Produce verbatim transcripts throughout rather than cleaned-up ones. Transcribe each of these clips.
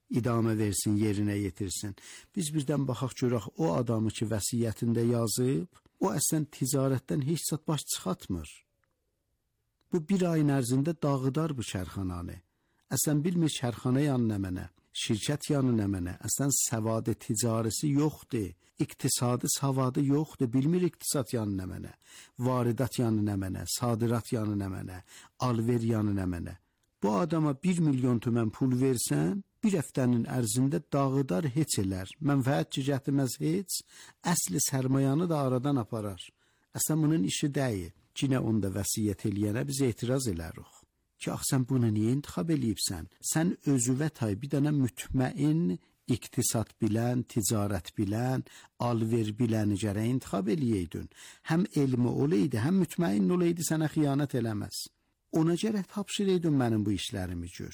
idamə versin, yerinə yetirsin. Biz birdən baxaq görək o adamı ki, vəsiyyətində yazıb, o əslən ticarətdən heç zat baş çıxartmır. Bu bir ayın ərzində dağıdar bu kərxananı. Əslən bilmir kərxana yanı nə mənə, şirkət yanı nə mənə, əslən səvadı ticarəsi yoxdur, iqtisadi savadı yoxdur, bilmir iqtisad yanı nə mənə, varidat yanı nə mənə, sadirat yanı nə mənə, alver yanı nə mənə. Bu adama bir milyon tümən pul versən, bir həftənin ərzində dağıdar heç elər, mənfəət ki gətirməz heç, əsli sərmayanı da aradan aparar. Əslən bunun işi deyil. Yine onda vəsiyyət eləyənə biz etiraz elərik. Ki, ax sən bunu niyə intiqab eləyibsən? Sən özüvə tay bir dənə mütməin, iqtisad bilən, ticarət bilən, alver biləni gərək intiqab eləyəydin. Həm elmi olaydı, həm mütməin olaydı, sənə xiyanət eləməz. Ona gərək tapşırıydın mənim bu işlərimi gör.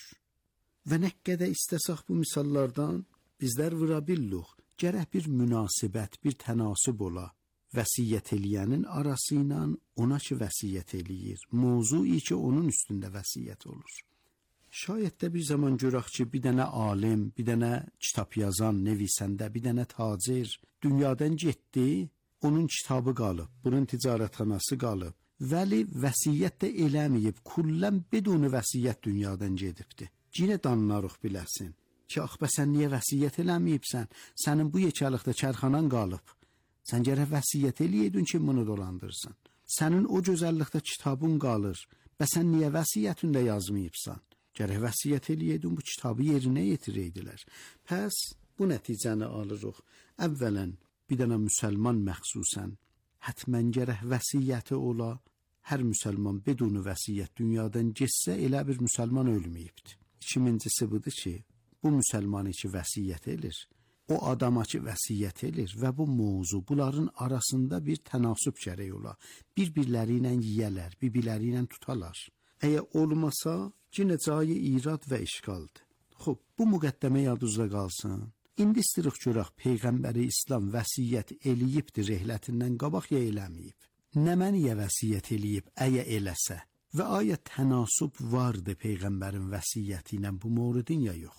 Və nə qədər istəsək bu misallardan bizlər vura billuq. Gərək bir münasibət, bir tənasüb ola. Vəsiyyət eləyənin arası ilə ona ki vəsiyyət eləyir. Mövzui ki onun üstündə vəsiyyət olur. Şayət də bir zaman görək ki, bir dənə alim, bir dənə kitab yazan, nevisəndə, bir dənə tacir dünyadan getdi, onun kitabı qalıb, bunun ticarətxanası qalıb. Vəli vəsiyyət də eləməyib, kullən beduni vəsiyyət dünyadan gedibdi. Yenə danlarıq biləsin ki, ax bə sən niyə vəsiyyət eləməyibsən? Sənin bu yekəlikdə kərxanan qalıb. Sən gərək vəsiyyət eləyəydin ki, bunu dolandırsan. Sənin o gözəllikdə kitabın qalır. Bə sən niyə vəsiyyətində yazmayıbsan? Gərək vəsiyyət eləyəydin, bu kitabı yerinə yetirəydilər. Pəs bu nəticəni alırıq. Əvvələn bir dənə müsəlman məxsusən hətmən gərək vəsiyyəti ola. Hər müsəlman beduni vəsiyyət dünyadan getsə elə bir müsəlman ölməyibdir. İkincisi budur ki, bu müsəlmanı ki vəsiyyət elir, o adama ki vəsiyyət elir və bu mövzu bunların arasında bir tənasüb gərək ola. Bir-birləri ilə yiyələr, bir-birləri ilə tutalar. Əgər olmasa, yenə cayı irad və işqaldır. Xub, bu müqəddəmə yadınızda qalsın. İndi istiriq görək Peyğəmbəri İslam vəsiyyət eləyibdir rehlətindən qabaq ya eləməyib. Nə məniyə vəsiyyət eləyib, əyə eləsə və ayə tənasüb vardı Peyğəmbərin vəsiyyəti ilə bu mövridin ya yox?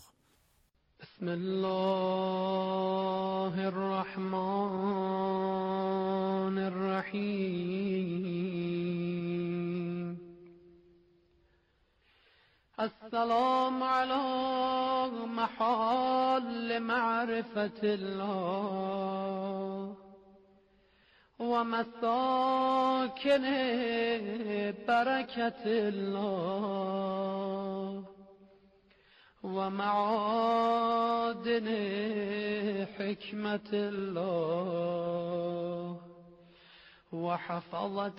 Bismillahirrahmanirrahim. السلام على محال معرفة الله ومساكن بركة الله ومعادن حكمة الله وحفظة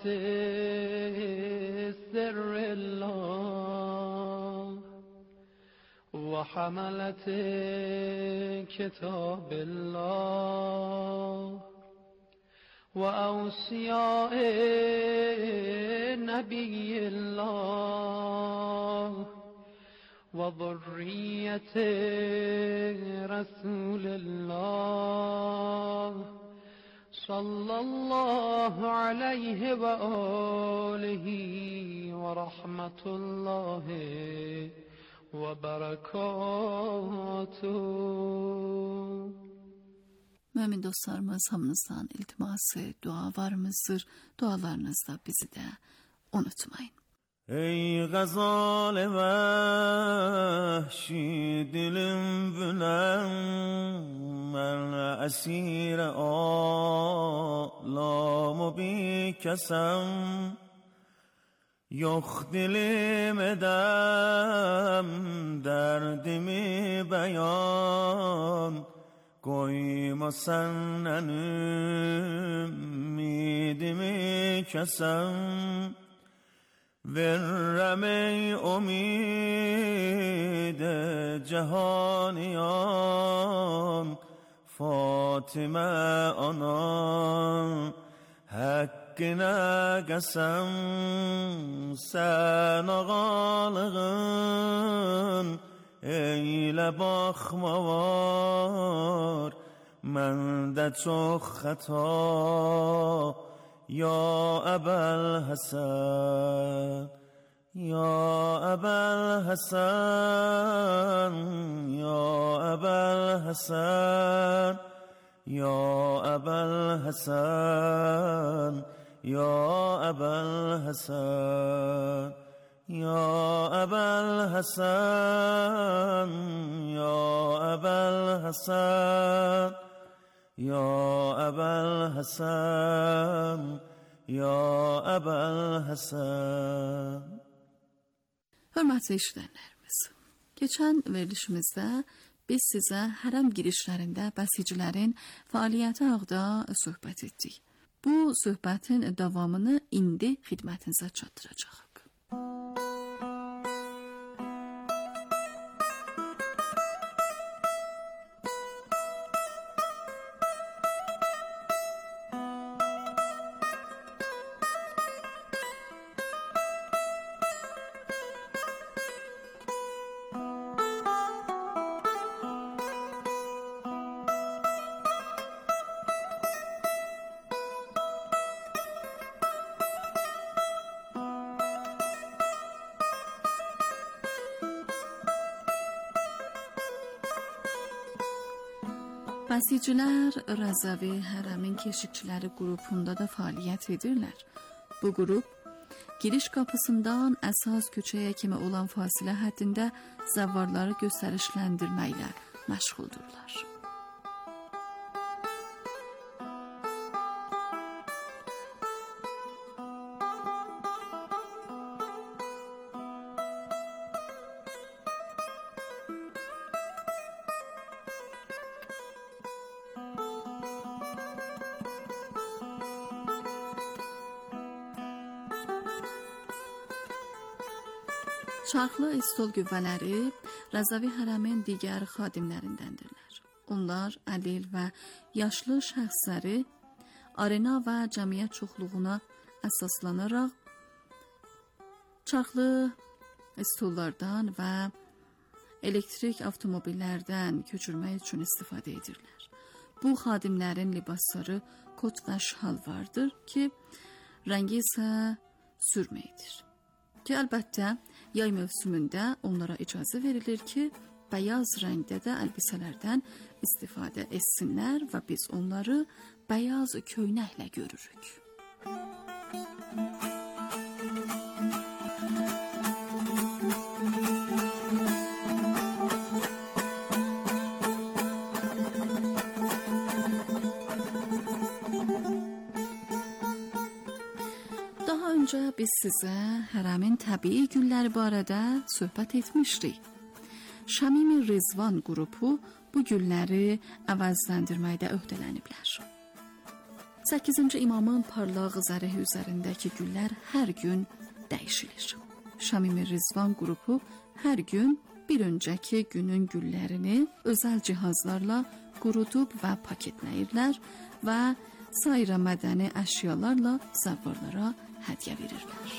سر الله وحملة كتاب الله وأوصياء نبي الله وذرية رسول الله صلى الله عليه وآله ورحمة الله وبركاته. Mümin dostlarımız, hamınızdan iltiması, dua var mıdır? Dualarınızda bizi de unutmayın. Ey gazal vahşi dilim bülen men esir ağlamı bir kesem yok dilim edem derdimi beyan koyma senden ümidimi kesem verrem ey umide cehaniyan Fatime anan hakkine qasam sen ağalığın eyle baxma var mende çok xata ya Ebel Hasan ya Ebel Hasan ya الحسن یا ابا الحسن یا ابا الحسن یا ابا الحسن یا ابا الحسن یا ابا الحسن یا ابا الحسن. Hörmətli işləyənlərimiz, keçən verilişimizdə biz sizə hərəm girişlərində bəsicilərin fəaliyyəti haqqında söhbət etdik. Bu söhbətin davamını indi xidmətinizə çatdıracağıq. Bəsicilər Rəzavi hərəmin keşikçiləri qrupunda da fəaliyyət edirlər. Bu qrup giriş qapısından əsas küçəyə kimi olan fasilə həddində zəvvarları göstərişləndirməklə məşğuldurlar. Çarxlı istol qüvvələri Rəzavi hərəmin digər xadimlərindəndirlər. Onlar əlil və yaşlı şəxsləri arena və cəmiyyət çoxluğuna əsaslanaraq çarxlı istollardan və elektrik avtomobillərdən köçürmək üçün istifadə edirlər. Bu xadimlərin libasları kot və şal vardır ki, rəngi isə sürməkdir. Ki, əlbəttə, yay mövsümündə onlara icazə verilir ki, bəyaz rəngdə də əlbisələrdən istifadə etsinlər və biz onları bəyaz köynəklə görürük. Öncə biz sizə hərəmin təbii gülləri barədə söhbət etmişdik. Şamim-i Rizvan qrupu bu gülləri əvəzləndirməkdə öhdələniblər. səkkizinci imamın parlaq zərəhi üzərindəki güllər hər gün dəyişilir. Şamim-i Rizvan qrupu hər gün bir öncəki günün güllərini özəl cihazlarla qurudub və paketləyirlər və sairə mədəni əşyalarla zəvvarlara hədiyyə verirlər.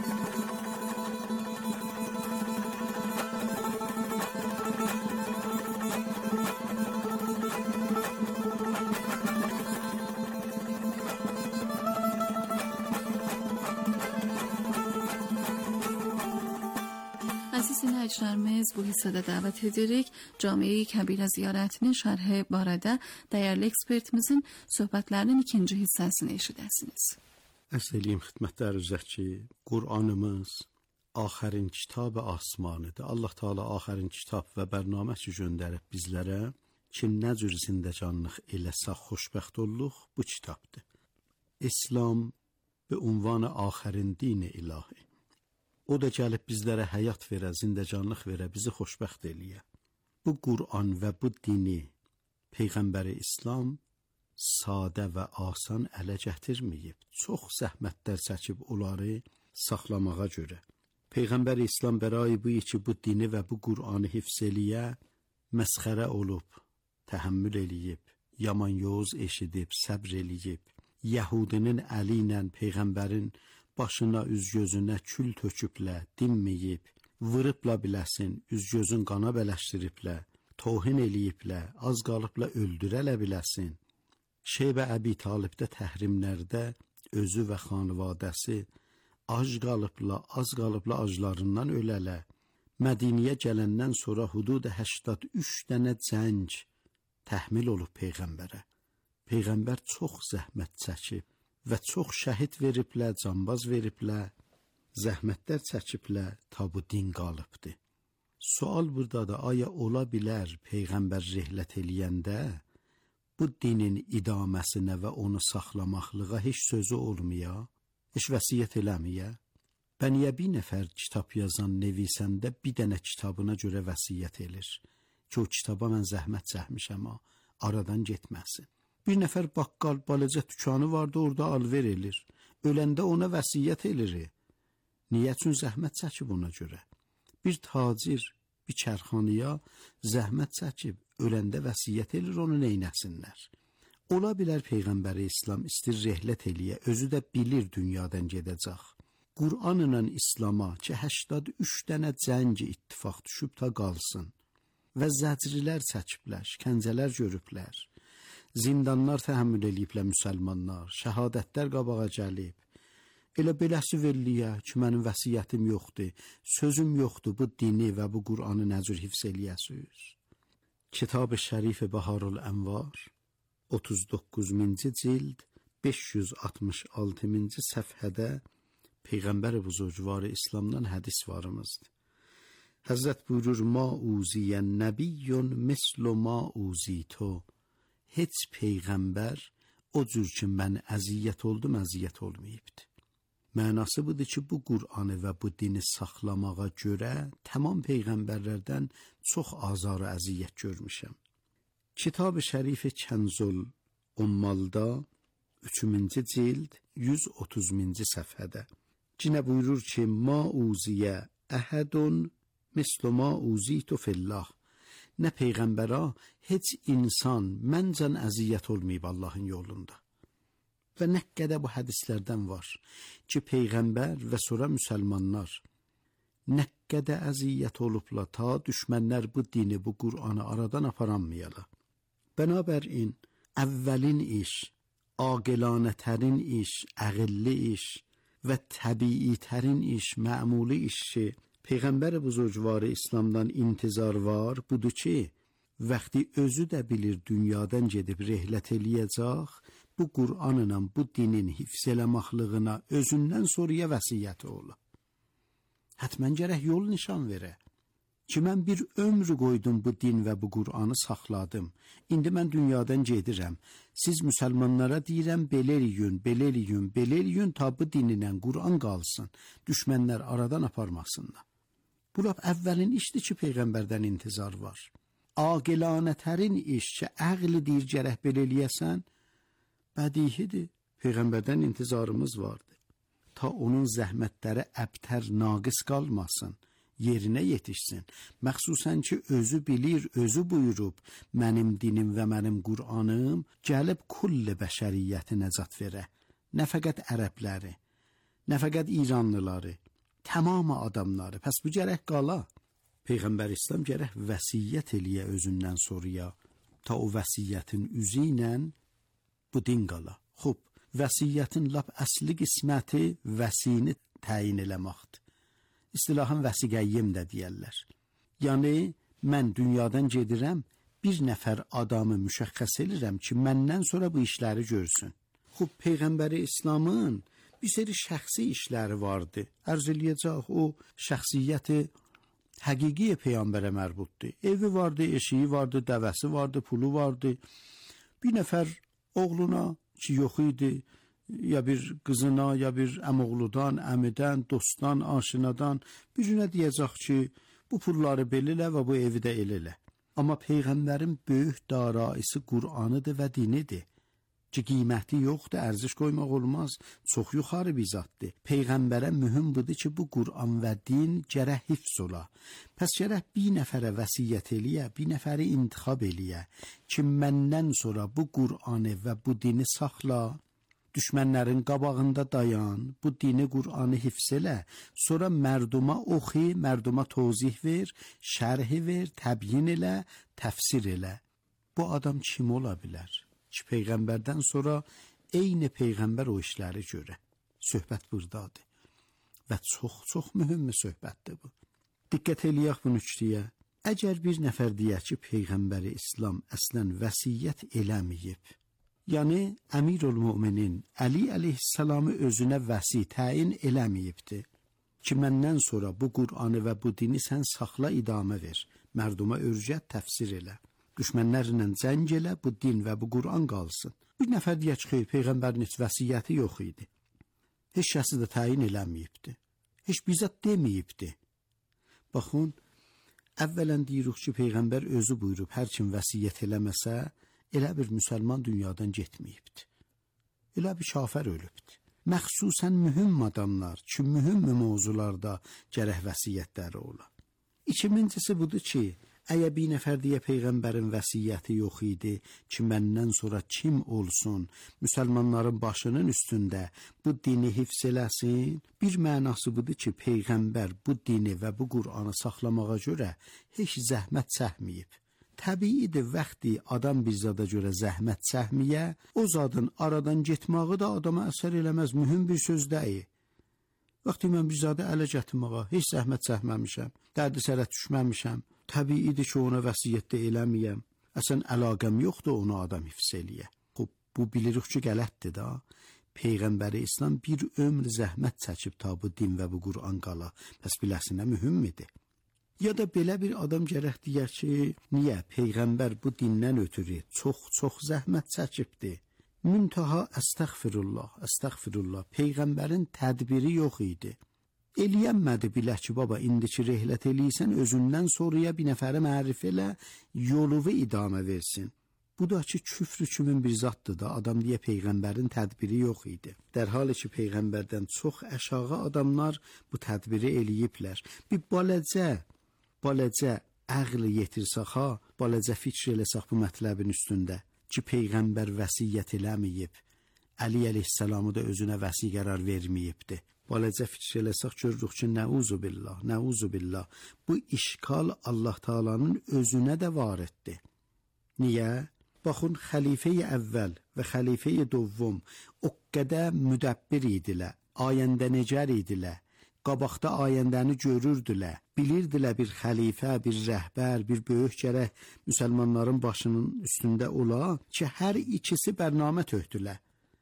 Əziz dinləyicilərimiz, bu hissədə dəvət edirik. Cami-i Kəbirə ziyarətinin şərhi barədə dəyərli ekspertimizin söhbətlərinin ikinci hissəsini eşidəsiniz. Ərz eləyim xidmətlərinizə ki, Qur'anımız axərin kitab asmanıdır. Allah Teala axərin kitab və bərnaməsi göndərib bizlərə ki, nə cür zindəcanlıq eləsək xoşbəxt olluq bu kitabdır. İslam bi ünvanı axərin dini ilahi. O da gəlib bizlərə həyat verə, zindəcanlıq verə, bizi xoşbəxt eləyə. Bu Qur'an və bu dini Peyğəmbəri İslam sadə və asan ələ gətirməyib. Çox zəhmətlər çəkib onları saxlamağa görə. Peyğəmbər İslam bərayı bu ki, bu dini və bu Qur'anı hifz eləyə, məsxərə olub, təhəmmül eləyib, yaman yoz eşidib, səbr eləyib, Yəhudinin əli ilə Peyğəmbərin başına, üz-gözünə kül töküblə, dinməyib, vırıbla biləsin, üz-gözün qana bələşdiriblə, tohin eləyiblə, az qalıbla öldürələ biləsin. Şeybə Əbi Talibdə təhrimlərdə özü və xanvadəsi ac qalıbla, az qalıbla aclarından ölələ. Mədiniyə gələndən sonra hudud həştad üç dənə cəng təhmil olub peyğəmbərə. Peyğəmbər çox zəhmət çəkib və çox şəhid veriblər, canbaz veriblər, zəhmətlər çəkiblər, ta bu din qalıbdır. Sual buradadır, aya ola bilər peyğəmbər rihlət eləyəndə bu dinin idaməsinə və onu saxlamaqlığa heç sözü olmaya, heç vəsiyyət eləməyə? Bəniyə bir nəfər kitab yazan nevisəndə bir dənə kitabına görə vəsiyyət elir ki, o kitaba mən zəhmət çəkmişəm, aradan getməsin. Bir nəfər baqqal, balaca dükanı vardı, orada alver elir. Öləndə ona vəsiyyət elir. Niyə üçün zəhmət çəkib ona görə? Bir tacir, bir çərxanıya zəhmət çəkib, öləndə vəsiyyət edir, onu neynəsinlər? Ola bilər Peyğəmbəri İslam istir rehlət eləyə, özü də bilir dünyadan gedəcək. Qur'an ilə İslama ki, həştad üç dənə cəngi ittifaq düşüb ta qalsın və zəcrilər çəkiblər, şikəncələr görüblər, zindanlar təhəmmül eləyiblər müsəlmanlar, şəhadətlər qabağa gəlib. Elə beləsi verliyə ki, mənim vəsiyyətim yoxdur, sözüm yoxdur, bu dini və bu Qur'anı nəcür hifz eləyəsiniz. Kitab-ı Şərif-i Baharul Ənvar, otuz doqquzuncu cild, beş yüz altmış altıncı səfhədə Peyğəmbər-i Buzurgvar-ı İslamdan hədis varımızdır. Həzrət buyurur, ma uziyən nəbiyyun mislu ma uziyto. Heç Peyğəmbər o cür ki, mən əziyyət oldum, əziyyət olmayıbdır. Mənası budur ki, bu Qur'anı və bu dini saxlamağa görə tamam Peyğəmbərlərdən çox azar-ı əziyyət görmüşəm. Kitab-ı Şərif-i Kənzul Ummalda üçüncü cild yüz otuzuncu səfhədə cinə buyurur ki, ma uziyə əhədun mislu ma uzitu fillah. Nə Peyğəmbərə heç insan məncən əziyyət olmayıb Allahın yolunda. Və nə qədər bu hədislərdən var ki, Peyğəmbər və sonra müsəlmanlar nə qədər əziyyət olubla ta düşmənlər bu dini, bu Qur'anı aradan aparanmayala. Bənabərin, əvvəlin iş, aqilانه‌ترین iş, əqilli iş və təbiitərin iş, məmuli iş ki, Peyğəmbər buzurgvarı İslamdan intizar var, budur ki, vaxtı özü də bilir dünyadan gedib rehlət eləyəcək, bu Qur'anla bu dinin hifz eləmaqlığına özündən sonraya vəsiyyəti olur. Hətmən gərək yol nişan verə. Ki, mən bir ömrü qoydum bu din və bu Qur'anı saxladım. İndi mən dünyadan gedirəm. Siz müsəlmanlara deyirəm, belə eləyin, belə eləyin, belə eləyin, ta bu dininlə Qur'an qalsın. Düşmənlər aradan aparmasınlar. Bu lap əvvəlin işdir ki, Peyğəmbərdən intizar var. Aqilانه‌ترین iş ki, əqli deyir gərək belə eləyəsən, bədihidir. Peyğəmbərdən intizarımız vardı. Ta onun zəhmətləri əbtər, naqis qalmasın, yerinə yetişsin. Məxsusən ki, özü bilir, özü buyurub, mənim dinim və mənim Qur'anım gəlib kulli bəşəriyyəti nəcat verə. Nə fəqət ərəbləri, nə fəqət İranlıları, tamamı adamları. Pəs bu gərək qala. Peyğəmbər İslam gərək vəsiyyət eləyə özündən sonraya, ta o vəsiyyətin üzü ilə bu din qala. Xub, vəsiyyətin lap əsli qisməti vəsini təyin eləməkdir. İstilahan vəsiqəyyim də deyərlər. Yəni, mən dünyadan gedirəm, bir nəfər adamı müşəxəs edirəm ki, məndən sonra bu işləri görsün. Xub, Peyğəmbəri İslamın bir seri şəxsi işləri vardı. Ərz eləyəcək, o şəxsiyyəti həqiqi Peyğəmbərə mərbuddur. Evi vardı, eşiyi vardı, dəvəsi vardı, pulu vardı. Bir nəfər oğluna ki, yox idi, ya bir qızına, ya bir əmoğludan, əmidən, dostdan, aşinadan bir günə deyəcək ki, bu pulları belələ və bu evi də elələ. Amma Peyğəmbərin böyük daraisi Qur'anıdır və dinidir. Ki, qiyməti yoxdur, ərziş qoymaq olmaz, çox yuxarı bir zatdır. Peyğəmbərə mühüm budur ki, bu Qur'an və din gərək hifz ola. Pəs gərək bir nəfərə vəsiyyət eləyə, bir nəfəri intixab eləyə ki, məndən sonra bu Qur'anı və bu dini saxla, düşmənlərin qabağında dayan, bu dini Qur'anı hifz elə, sonra mərduma oxi, mərduma tozih ver, şərhi ver, təbyin elə, təfsir elə. Bu adam kim ola bilər? Ki, Peyğəmbərdən sonra eyni Peyğəmbər o işləri görə. Söhbət buradadır. Və çox-çox mühüm bir söhbətdir bu. Diqqət eləyək bu nüktəyə. Əgər bir nəfər deyə ki, Peyğəmbəri İslam əslən vəsiyyət eləməyib, yəni Əmirül Möminin Əli əleyhissalamı özünə vəsi təyin eləməyibdi ki, məndən sonra bu Qur'anı və bu dini sən saxla, idamə ver, mərduma örgət, təfsir elə, düşmənlərlə cəng elə, bu din və bu Qur'an qalsın. Bir nəfər deyə ki, Peyğəmbərin heç vəsiyyəti yox idi, heç kəsi də təyin eləməyibdi, heç bizzat deməyibdi. Baxın, əvvələn deyirik ki, Peyğəmbər özü buyurub, hər kim vəsiyyət eləməsə, elə bir müsəlman dünyadan getməyibdir. Elə bir kafir ölübdür. Məxsusən mühüm adamlar ki, mühüm mövzularda gərək vəsiyyətləri ola. İkincisi budur ki, əgər bir nəfər deyə Peyğəmbərin vəsiyyəti yox idi ki, məndən sonra kim olsun, müsəlmanların başının üstündə bu dini hifz eləsin, bir mənası budur ki, Peyğəmbər bu dini və bu Qur'anı saxlamağa görə heç zəhmət çəkməyib. Təbiidir, vaxtı adam bir zada görə zəhmət çəkməyə, o zadın aradan getməyi də adama əsər eləməz, mühüm bir söz deyil. Vaxtı mən bir zadə ələ gətirməyə heç zəhmət çəkməmişəm, dərdi sərət düşməmişəm, təbiidir ki, ona vəsiyyətdə eləməyəm, əsən əlaqəm yoxdur ona adam hifz eləyə. Xub, bu bilirik ki, qələtdir da. Peyğəmbəri İslam bir ömr zəhmət çəkib ta bu din və bu Qur'an qala, bəs biləsinə mühümmidir. Ya da belə bir adam gərək deyər ki, niyə Peyğəmbər bu dindən ötürü çox-çox zəhmət çəkibdir. Müntaha əstəğfirullah, əstəğfirullah, Peyğəmbərin tədbiri yox idi. Eləyənmədi bilə ki, baba, indiki rehlət eləysən, özündən sonraya bir nəfəri mərif elə, yoluvu idamə versin. Bu da ki, küfrü kimin bir zaddır da, adam deyə Peyğəmbərin tədbiri yox idi. Dərhali ki, Peyğəmbərdən çox əşağı adamlar bu tədbiri eləyiblər. Bir baləcə, baləcə əqli yetirsək ha, baləcə fikr eləsək bu mətləbin üstündə ki, Peyğəmbər vəsiyyət eləməyib, Əli əleyhissalamı da özünə vəsi qərar verməyibdi. Baləcə fikr eləsək görürük ki, nəuzu billah, nəuzu billah, bu işkal Allah Taala'nın özünə də variddir. Niyə? Baxın, xəlifə-i əvvəl və xəlifə-i dovvum o qədər müdəbbir idilər, ayəndə necər idilər, qabaqda ayəndəni görürdülər, bilirdilər bir xəlifə, bir rəhbər, bir böyük gərək müsəlmanların başının üstündə ola ki, hər ikisi bərnamə töhdülər,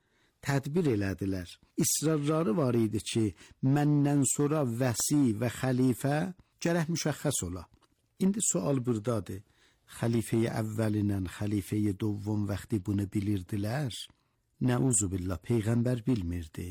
tədbir elədilər. İsrarları var idi ki, məndən sonra vəsi və xəlifə gərək müşəxəs ola. İndi sual buradadır. Xəlifə-i əvvəlinə, xəlifə-i dovvum vaxtı bunu bilirdilər. Nəuzu billah, Peyğəmbər bilmirdi.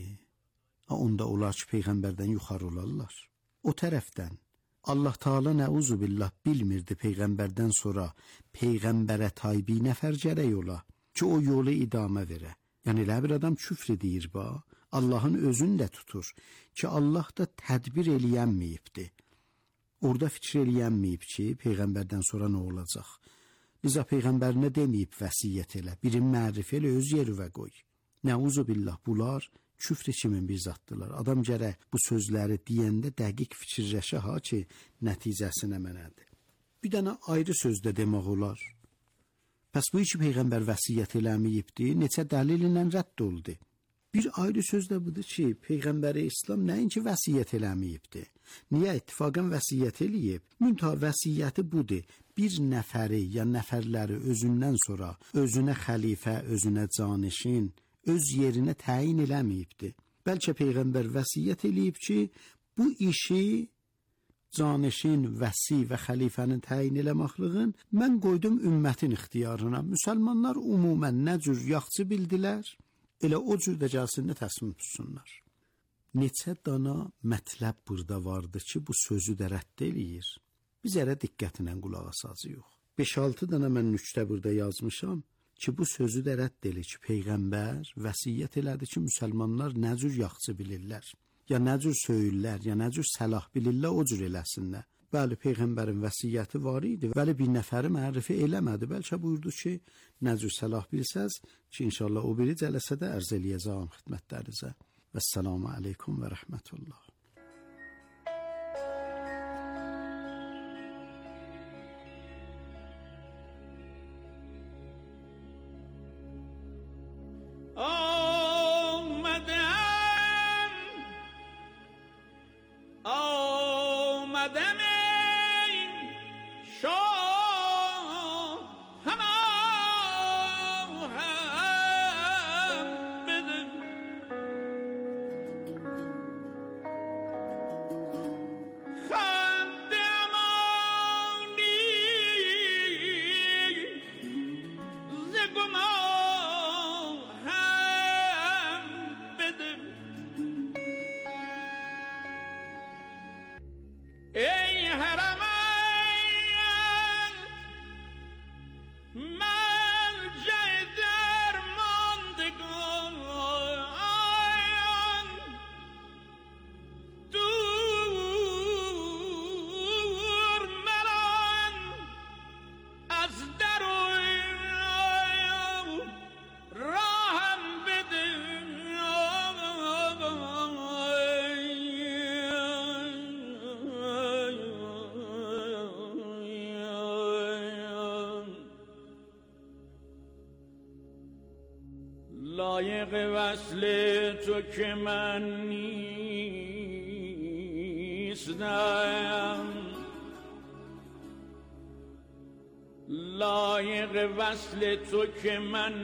Onda olar ki, Peyğəmbərdən yuxarı olarlar. O tərəfdən Allah Taala nəuzu billah bilmirdi Peyğəmbərdən sonra Peyğəmbərə taybi nəfər gərək ola ki, o yolu idamə verə. Yəni, elə bir adam küfr edir, ba, Allahın özünü də tutur ki, Allah da tədbir eləyənməyibdi. Orada fikir eləyənməyib ki, Peyğəmbərdən sonra nə olacaq? Liza Peyğəmbərinə deməyib vəsiyyət elə, birin mərif elə, öz yerüvə qoy. Nəuzu billah, bunlar küfr kimin bir zatdılar. Adam gərək bu sözləri deyəndə dəqiq fikirləşə ha ki, nəticəsi nə mənədir. Bir dənə ayrı sözdə demək olar. Pəs bu iki Peyğəmbər vəsiyyət eləməyibdi, neçə dəlil ilə rədd oldu. Bir ayrı söz də budur ki, Peyğəmbəri İslam nəinki vəsiyyət eləməyibdi. Niyə? İttifaqən vəsiyyət eləyib. Müntah vəsiyyəti budur. Bir nəfəri ya nəfərləri özündən sonra özünə xəlifə, özünə canişin, öz yerinə təyin eləməyibdi. Bəlkə Peyğəmbər vəsiyyət eləyib ki, bu işi canişin, vəsi və xəlifənin təyin eləməxlığın mən qoydum ümmətin ixtiyarına. Müsəlmanlar umumən nə cür yaxçı bildilər, elə o cür də gəlsinlər təsmin tutsunlar. Neçə dana mətləb burada vardı ki, bu sözü də rədd eləyir. Biz ərə diqqətinə qulaq asacağıq. beş altı dana mən nüktə burada yazmışam ki, bu sözü də rədd eləyir ki, Peyğəmbər vəsiyyət elədi ki, müsəlmanlar nə cür yaxçı bilirlər, ya nə cür söyürlər, ya nə cür səlah bilirlər, o cür eləsinlər. Bəli, Peyğəmbərin vəsiyyəti var idi, bəli bir nəfəri mərifə eləmədi. Bəlkə buyurdu ki, nə cür səlah bilsəz ki, inşallah o biri cələsədə ərz eləyəcəm xidmətlərinizə. Vəssalamu aleykum və rəhmətullah. آمدم ای لایق وصل تو که من نیستم، لایق وصل تو که من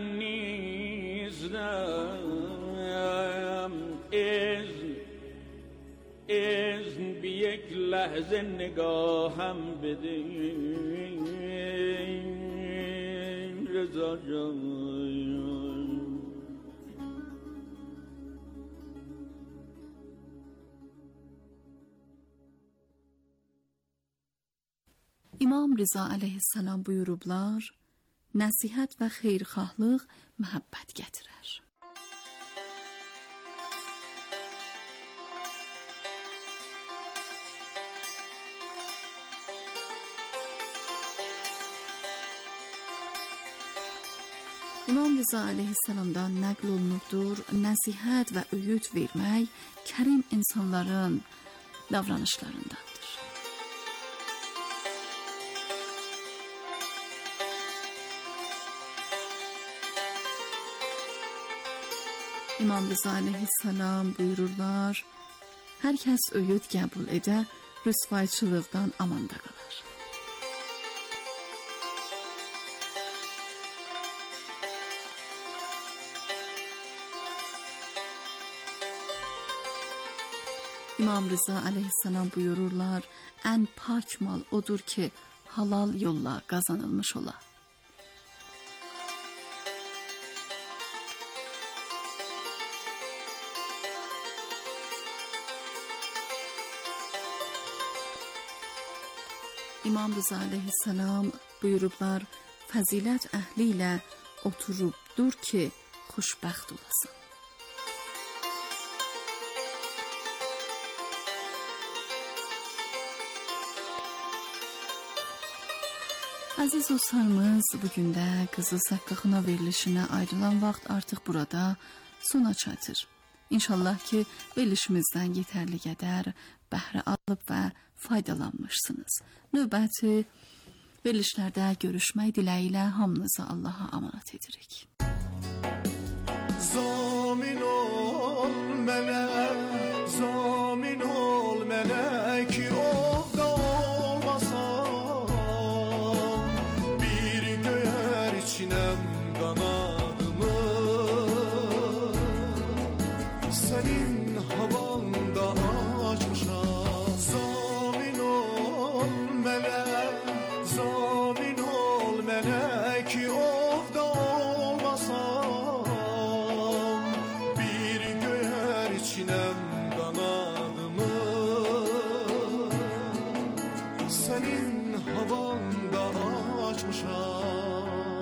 نیستم. اذن اذن بی یک لحظه نگاهم بده رضا جان. İmam Rıza aleyhissalam buyurublar, nəsihət və xeyirxahlıq məhəbbət gətirər. İmam Rıza aleyhissalamdan nəql olunubdur, nəsihət və öyüd vermək kərim insanların davranışlarındandır. İmam Rıza aleyhissalam buyururlar, hər kəs öyüd qəbul edə, rüsvayçılıqdan amanda qalar. İmam Rıza aleyhissalam buyururlar, ən pak mal odur ki, halal yolla qazanılmış ola. İmam Rıza aleyhissalam buyurublar, fəzilət əhli ilə oturub dur ki, xoşbəxt olasın. Əziz dostlarımız, bugün də Qızıl Səqqaxına verilişinə ayrılan vaxt artıq burada sona çatır. İnşallah ki, verilişimizdən yetərli qədər bəhrə alıb və faydalanmışsınız. Növbəti verilişlərdə görüşmək diləyilə hamınızı Allaha amanat edirik. Zamin ol mənə, zamin ol mənə ki ovda olmasam, bir göyər içinəm qanadımı, sənin havanda açmışam. Zamin ol mənə, zamin ol mənə ki ovda olmasam, bir göyər içinəm qanadımı, sənin havanda açmışam.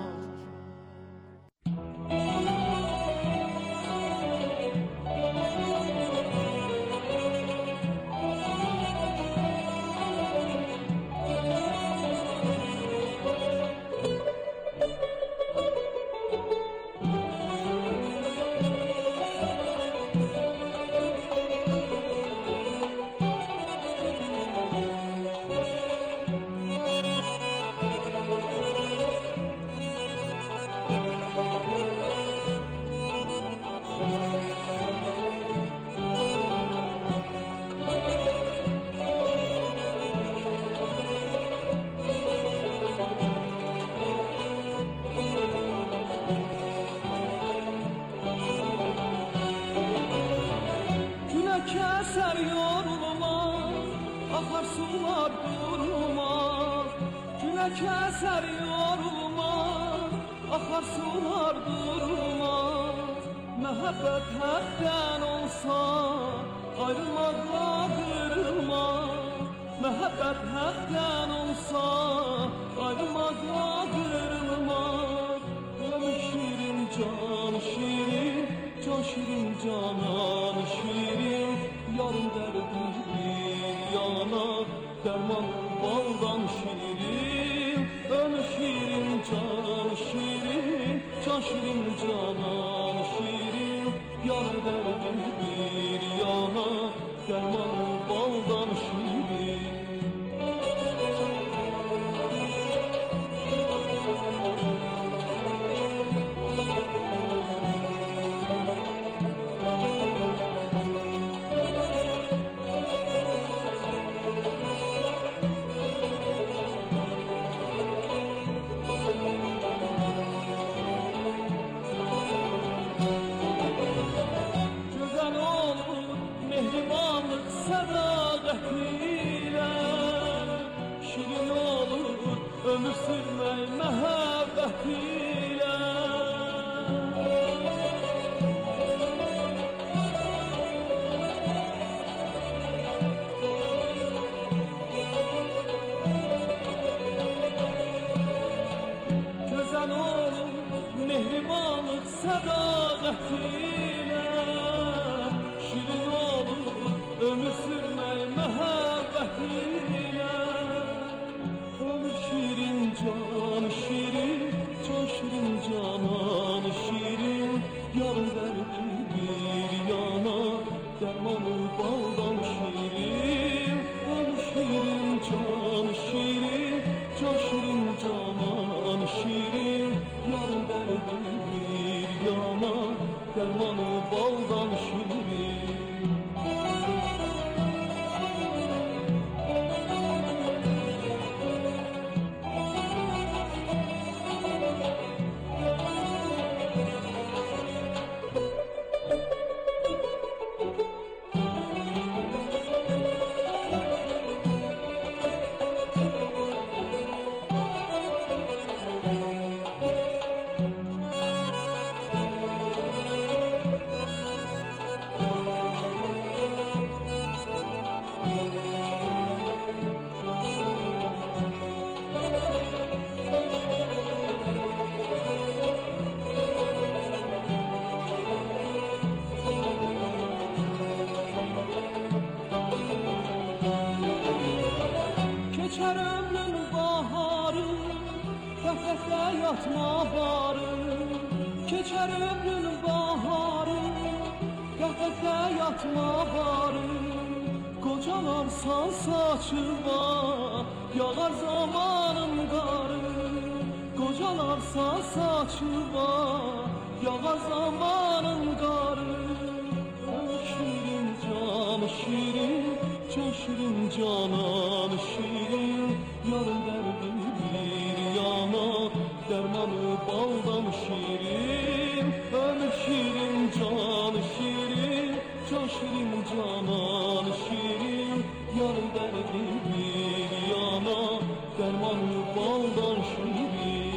Keser yorulmaz, akar sular durmaz. Güne keser yorulmaz, akar sular durmaz. Mehabbet hakten olsa, ayrılmakla kırılmaz. Mehabbet hakten olsa, ayrılmakla kırılmaz. Ömür şirin, can şirin, can şirin, canan şirin. Yarın derdim bir yana, derman baldan şirin. Ömür şirin, can şirin, can şirin, canan şirin. Yarın derdim bir yana, derman baldan şirin. sədaqətinə, şirin olur ömür sürmək məhəbbətinə. Ömür şirin, can şirin, can şirin, canan şirin, yarın dərdi bir yana, dərmanı baldan şirin. Ömür şirin, can şirin, can şirin, canan şirin, yarın dərdi bir yana, dərmanı baldan şirin. Keçər ömrün baharı, qəflətdə yatma barı. Keçər ömrün baharı, qəflətdə yatma barı. Qocalarsan saçıva, yağar zamanın qarı. Qocalarsan saçıva, yağar zamanın qarı. Şirin, can şirin, can şirin, canan şirin, yarın dərdi bir yana, dərmanı baldan şirin. Ömür şirin, can şirin, can şirin, canan şirin, yarın dərdi bir yana, dərmanı baldan şirin.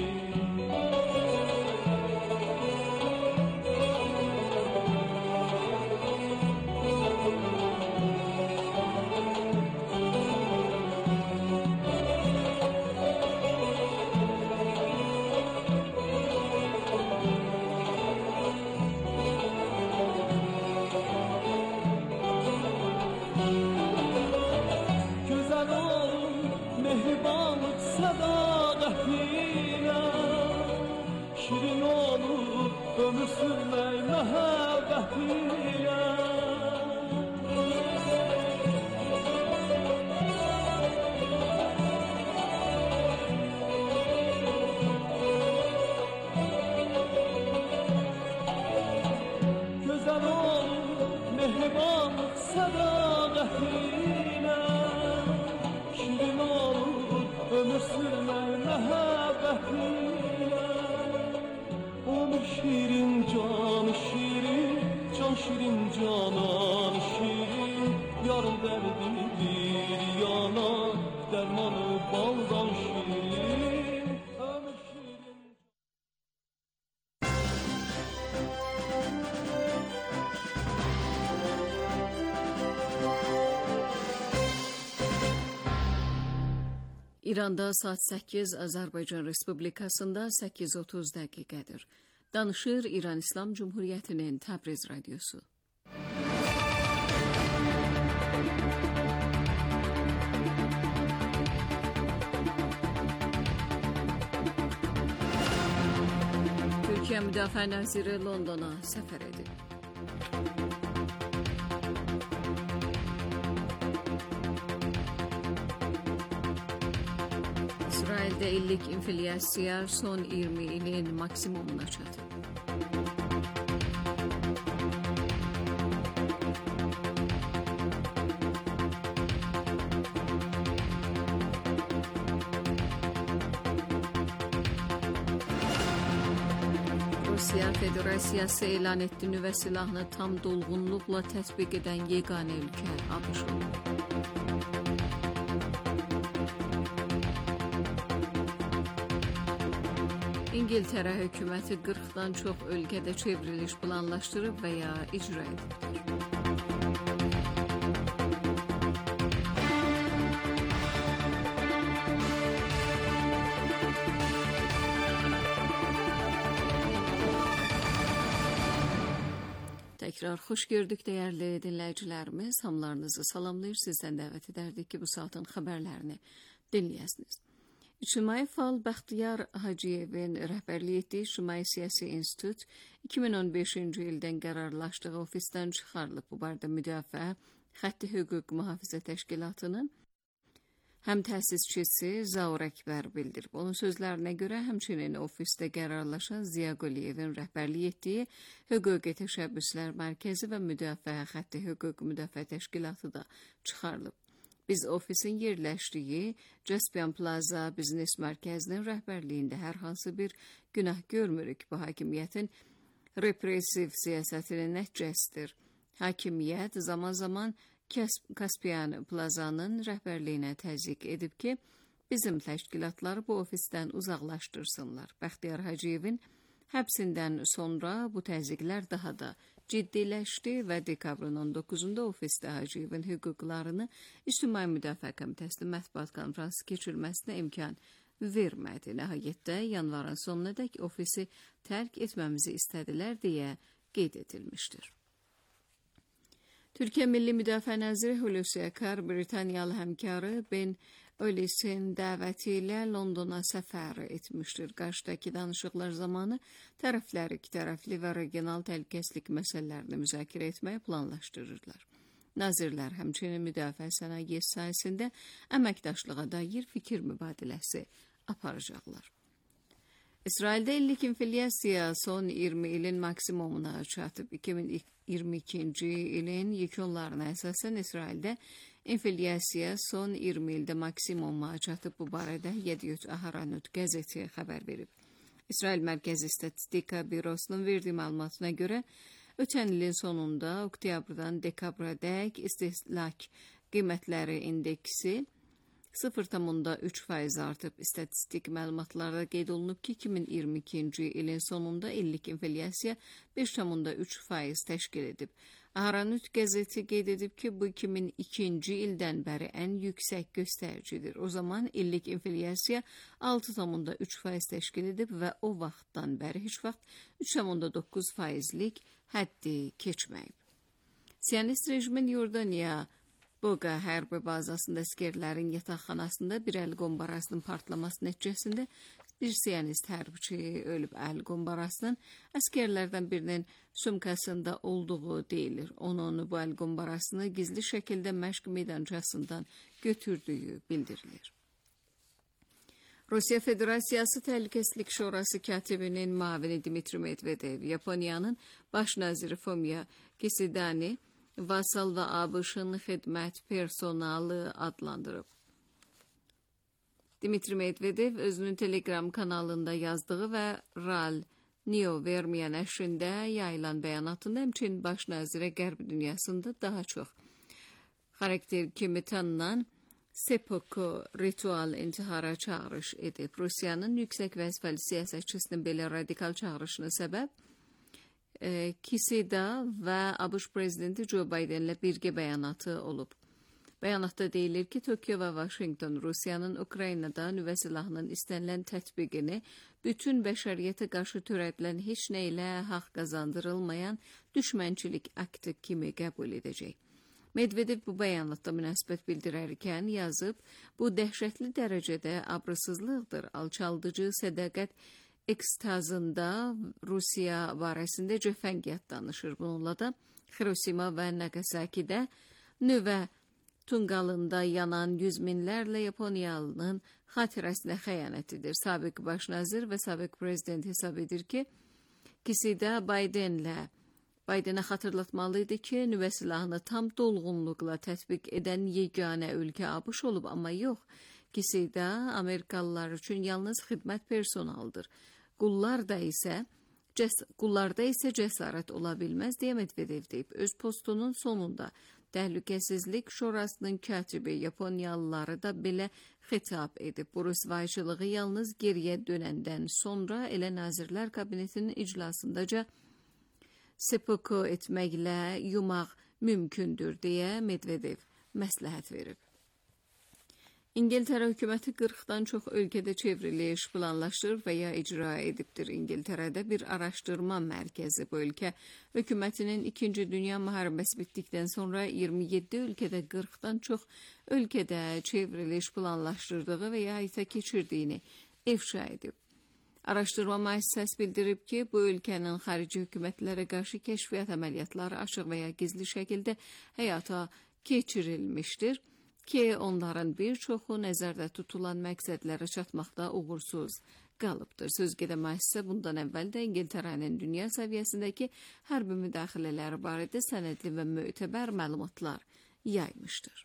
Gözəl olur mehribanlıq sədaqətinə, şirin olur ömür sürmək məhəbbətinə. Gözəl olur mehribanlıq sədaqətinə, şirin olur ömür sürmək məhəbbətinə. Ömür şirin, can şirin, can şirin, canan şirin, yarın dərdi bir yana, dərmanı baldan şirin. Ömür şirin. İranda saat səkkiz, Azərbaycan Respublikasında səkkiz otuz dəqiqədir. Danışır İran İslam Cumhuriyyətinin Təbriz Radyosu. Türkiyə Müdafiə Naziri Londona səfər edib. İsrail'de illik enflasyya son iyirmi ilin maksimumuna çatıb. Rusiya Federasiyası elan etdi, nüvə silahını tam dolğunluqla tətbiq edən yeganə ölkə ABŞ olub. İngiltərə hökuməti qırxdan çox ölkədə çevriliş planlaşdırıb və ya icra edibdir. Tekrar xoş gördük dəyərli dinləyicilərimiz. Hamılarınızı salamlayır. Sizdən dəvət edərdik ki, bu saatın xəbərlərini dinləyəsiniz. İctimai Fəal Bəxtiyar Hacıyevin rəhbərlik etdiyi İctimai Siyasi İnstitut iki min on beşinci ildən qərarlaşdığı ofisdən çıxarılıb. Bu barədə Müdafiə Xətti Hüquq Mühafizə Təşkilatının həm təsisçisi Zaur Əkbər bildirib. Onun sözlərinə görə həmçinin ofisdə qərarlaşan Ziya Quliyevin rəhbərlik etdiyi Hüquqi Təşəbbüslər Mərkəzi və Müdafiə Xətti Hüquq Müdafiə Təşkilatı da çıxarılıb. Biz ofisin yerləşdiyi Caspian Plaza Biznes Mərkəzinin rəhbərliyində hər hansı bir günah görmürük. Bu hakimiyyətin repressiv siyasətinin nəticəsidir. Hakimiyyət zaman zaman Caspian Plaza'nın rəhbərliyinə təzyiq edib ki, bizim təşkilatları bu ofisdən uzaqlaşdırsınlar. Bəxtiyar Hacıyevin həbsindən sonra bu təzyiqlər daha da ciddiləşdi və dekabrın on doqquzunda ofisdə Hacıyevin hüquqlarını İctimai Müdafiə Komitəsinin mətbuat konfransı keçirməsinə imkan vermədi. Nəhayətdə yanvarın sonunadək ofisi tərk etməmizi istədilər deyə qeyd edilmişdir. Türkiyə Milli Müdafiə Naziri Hulusi Akar, Britaniyalı həmkarı Ben Wallace'in dəvəti ilə Londona səfər etmişdir. Qarşıdakı danışıqlar zamanı tərəflər ikitərəfli və regional təhlükəsizlik məsələlərini müzakirə etməyi planlaşdırırlar. Nazirlər həmçinin müdafiə sənaye sahəsində əməkdaşlığa dair fikir mübadiləsi aparacaqlar. İsraildə illik inflyasiya son iyirmi ilin maksimumuna çatıb. iki min iyirmi ikinci ilin yekunlarına əsasən İsraildə inflyasiya son iyirmi ildə maksimuma çatıb. Bu barədə Yediot Aharonot qəzeti xəbər verib. İsrail Mərkəzi Statistika Bürosunun verdiyi məlumatına görə ötən ilin sonunda oktyabrdan dekabradək istehlak qiymətləri indeksi sıfır nöqtə üç faiz artıb. İstatistik məlumatlarda qeyd olunub ki, iki min iyirmi ikinci ilin sonunda illik inflyasiya beş nöqtə üç faiz təşkil edib. Aharonot qəzeti qeyd edib ki, bu iki min ikinci ildən bəri ən yüksək göstəricidir. O zaman illik inflyasiya altı nöqtə üç faiz təşkil edib və o vaxtdan bəri heç vaxt üç nöqtə doqquz faizlik həddi keçməyib. Siyonist rejimin Yordaniya Boqa hərbi bazasında əsgərlərin yataqxanasında bir əl qombarasının partlaması nəticəsində bir siyonist hərbiçi ölüb. Əl qombarasının əsgərlərdən birinin sumkasında olduğu deyilir. Onun bu əl qombarasını gizli şəkildə məşq meydançasından götürdüyü bildirilir. Rusiya Federasiyası Təhlükəsizlik Şurası katibinin mavini Dmitri Medvedev, Yaponiyanın baş naziri Fumio Kishidani Vasal və ABŞ-ın xidmət personalı adlandırıb. Dmitri Medvedev özünün Telegram kanalında yazdığı və RAL Neo verməyən nəşrində yayılan bəyanatında həmçinin baş nazirə qərb dünyasında daha çox xarakter kimi tanınan Seppuku ritual intihara çağırış edib. Rusiyanın yüksək vəzifəli siyasətçisinin belə radikal çağırışına səbəb E, Kishida və ABŞ prezidenti Joe Bidenlə birgə bəyanatı olub. Bəyanatda deyilir ki, Tokyo və Washington Rusiyanın Ukraynada nüvə silahının istənilən tətbiqini bütün bəşəriyyətə qarşı törədilən heç nə ilə haqq qazandırılmayan düşmənçilik aktı kimi qəbul edəcək. Medvedev bu bəyanatda münasibət bildirərkən yazıb, bu dəhşətli dərəcədə abrısızlıqdır, alçaldıcı sədaqət ekstazında Rusiya barəsində cəfəngiyat danışır. Bununla da Hiroşima və Nagasakidə nüvə tunqalında yanan yüz minlərlə Yaponiyalının xatirəsinə xəyanətidir. Sabiq baş nazir və sabiq prezident hesab edir ki, Kishida Bidenlə Bidenə xatırlatmalıydı ki, nüvə silahını tam dolğunluqla tətbiq edən yeganə ölkə ABŞ olub, amma yox. Kishida Amerikalılar üçün yalnız xidmət personalıdır. Qullarda isə cəs qullarda isə cəsarət ola bilməz deyə Medvedev deyib. Öz postunun sonunda Təhlükəsizlik Şurasının katibi Yaponiyalıları da belə xitab edib. Bu rüsvayçılığı yalnız geriyə dönəndən sonra elə Nazirlər Kabinetinin iclasındaca seppuku etməklə yumaq mümkündür deyə Medvedev məsləhət verib. İngiltərə hökuməti qırxdan çox ölkədə çevriliş planlaşdırır və ya icra edibdir. İngiltərədə bir araşdırma mərkəzi bu ölkə hökumətinin İkinci Dünya müharibəsi bitdikdən sonra iyirmi yeddi ölkədə qırxdan çox ölkədə çevriliş planlaşdırdığı və ya həyata keçirdiyini ifşa edib. Araşdırma müəssisəsi bildirib ki, bu ölkənin xarici hökumətlərə qarşı kəşfiyyat əməliyyatları açıq və ya gizli şəkildə həyata keçirilmişdir ki, onların bir çoxu nəzərdə tutulan məqsədlərə çatmaqda uğursuz qalıbdır. Sözgedə müəssisə bundan əvvəl də İngiltərənin dünya səviyyəsindəki hərbi müdaxilələri barədə sənədli və mötəbər məlumatlar yaymışdır.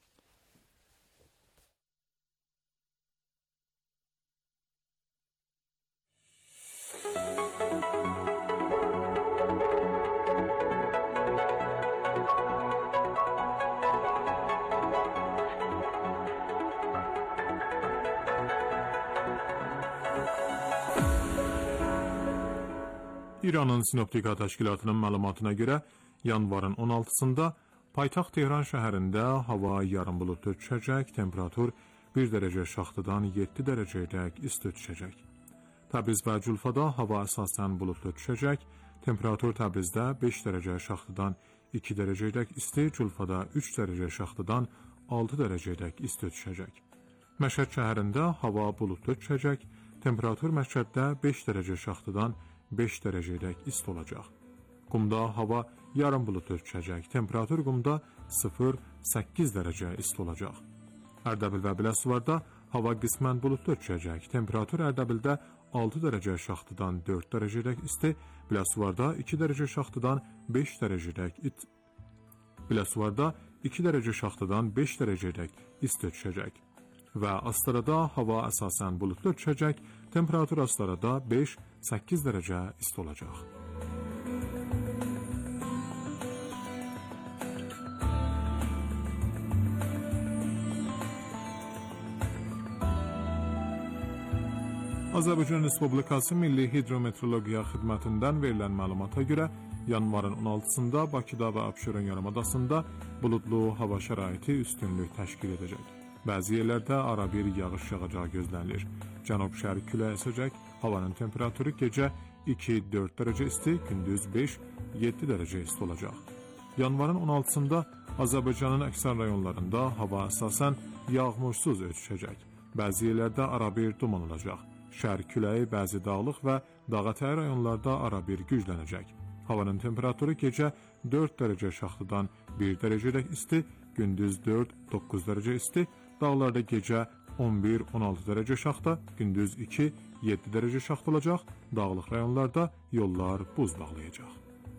İranın Sinoptika Təşkilatının məlumatına görə yanvarın on altısında paytaxt Tehran şəhərində hava yarım buludlu düşəcək, temperatur bir dərəcə şaxtadan yeddi dərəcəyədək isti düşəcək. Təbriz və Culfada hava əsasən buludlu düşəcək, temperatur Təbrizdə beş dərəcə şaxtadan iki dərəcəyədək isti, Culfada üç dərəcə şaxtadan altı dərəcəyədək isti düşəcək. Məşhəd şəhərində hava buludlu düşəcək, temperatur Məşhəddə beş dərəcə şaxtadan beş dərəcədək isti olacaq. Qumda hava yarım buludlu düşəcək. Temperatur Qumda sıfır səkkiz dərəcə isti olacaq. Ərdəbil və Biləsuvarda hava qismən buludlu düşəcək. Temperatur Ərdəbildə altı dərəcə şaxtadan dörd dərəcədək isti, Biləsuvarda iki dərəcə şaxtadan beş dərəcədək it Biləsuvarda iki dərəcə şaxtadan beş dərəcədək isti düşəcək. Və Astarada hava əsasən buludlu düşəcək. Temperatur Astarada beş səkkiz dərəcə isti olacaq. Azərbaycan Respublikası Milli Hidrometeorologiya Xidmətindən verilən məlumata görə yanvarın on altısında Bakıda və Abşeron yarımadasında buludlu hava şəraiti üstünlük təşkil edəcək. Bəzi yerlərdə arabir yağış yağacağı gözlənilir. Cənub-şərq küləyi əsəcək, havanın temperaturu gecə iki dörd dərəcə isti, gündüz beş yeddi dərəcə isti olacaq. Yanvarın on altısında Azərbaycanın əksər rayonlarında hava əsasən yağmursuz ötüşəcək. Bəzi yerlərdə arabir duman olacaq. Şərq küləyi bəzi dağlıq və dağətəyi rayonlarda arabir güclənəcək. Havanın temperaturu gecə dörd dərəcə şaxtadan bir dərəcədək isti, gündüz dörd doqquz dərəcə isti, dağlarda gecə on bir on altı dərəcə şaxta, gündüz iki yeddi dərəcə şaxta olacaq, dağlıq rayonlarda yollar buz bağlayacaq.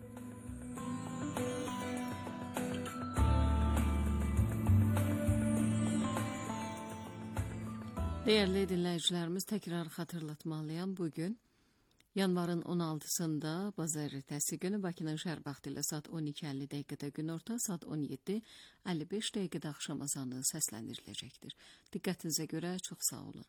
Değerli dinləyicilərimiz, təkrar xatırlatmalıyam, bugün yanvarın on altısında bazar ertəsi günü Bakının şəhər vaxtı ilə saat on iki əlli dəqiqədə günorta, saat on yeddi əlli beş dəqiqədə axşam azanı səsləndiriləcəkdir. Diqqətinizə görə çox sağ olun.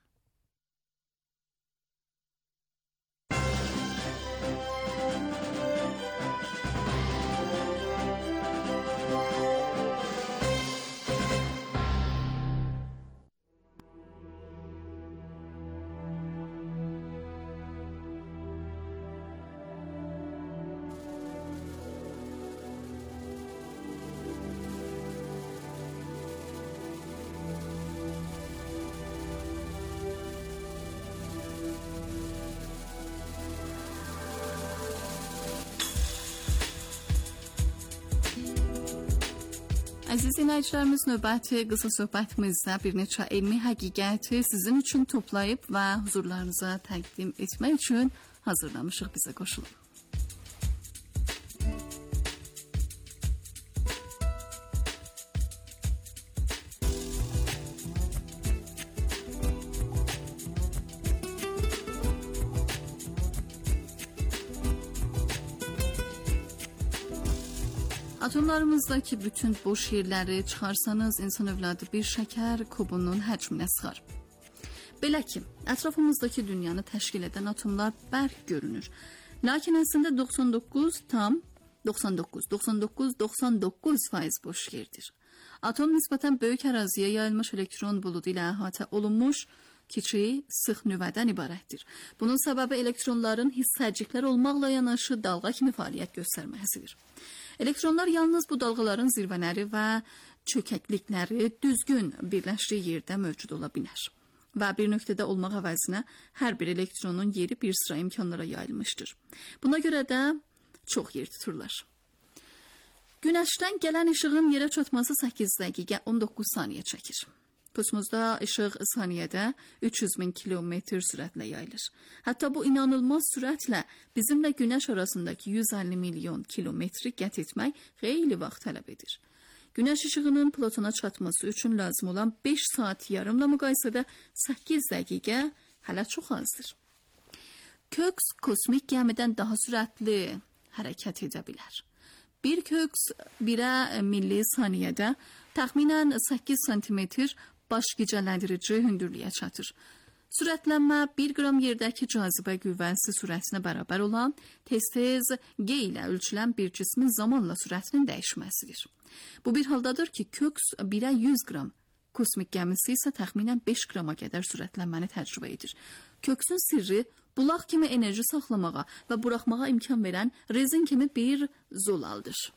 Əziz dinləyicilərimiz, növbəti qısa söhbətimizdə bir neçə elmi həqiqəti sizin üçün toplayıb və huzurlarınıza təqdim etmək üçün hazırlamışıq, bizə qoşulun. Atomlarımızdakı bütün boş yerləri çıxarsanız, insan övladı bir şəkər kubunun həcminə sığar. Belə ki, ətrafımızdakı dünyanı təşkil edən atomlar bərk görünür. Lakin əslində doxsan doqquz tam doxsan doqquz doxsan doqquz doxsan doqquz faiz boş yerdir. Atom nisbətən böyük əraziyə yayılmış elektron buludu ilə əhatə olunmuş kiçik, sıx nüvədən ibarətdir. Bunun səbəbi elektronların hissəciklər olmaqla yanaşı dalğa kimi fəaliyyət göstərməsidir. Elektronlar yalnız bu dalğaların zirvələri və çökəklikləri düzgün birləşdiyi yerdə mövcud ola bilər. Və bir nöqtədə olmaq əvəzinə hər bir elektronun yeri bir sıra imkanlara yayılmışdır. Buna görə də çox yer tuturlar. Günəşdən gələn işığın yerə çatması səkkiz dəqiqə on doqquz saniyə çəkir. Kosmosda işıq saniyədə üç yüz min kilometr sürətlə yayılır. Hətta bu inanılmaz sürətlə bizimlə Günəş arasındakı yüz əlli milyon kilometri qət etmək xeyli vaxt tələb edir. Günəş işığının Plutona çatması üçün lazım olan beş saat yarımla müqayisədə səkkiz dəqiqə hələ çox azdır. Köks kosmik gəmidən daha sürətli hərəkət edə bilər. Bir köks birə milli saniyədə təxminən səkkiz santimetr baş gicələndirici hündürlüyə çatır. Sürətlənmə bir qram yerdəki cazibə qüvvəsi sürətinə bərabər olan tez-tez G ilə ölçülən bir cismin zamanla sürətinin dəyişməsidir. Bu bir haldadır ki, köks birə yüz qram, kosmik gəmisi isə təxminən beş qrama qədər sürətlənməni təcrübə edir. Köksün sirri bulaq kimi enerji saxlamağa və buraxmağa imkan verən rezin kimi bir zolaldır.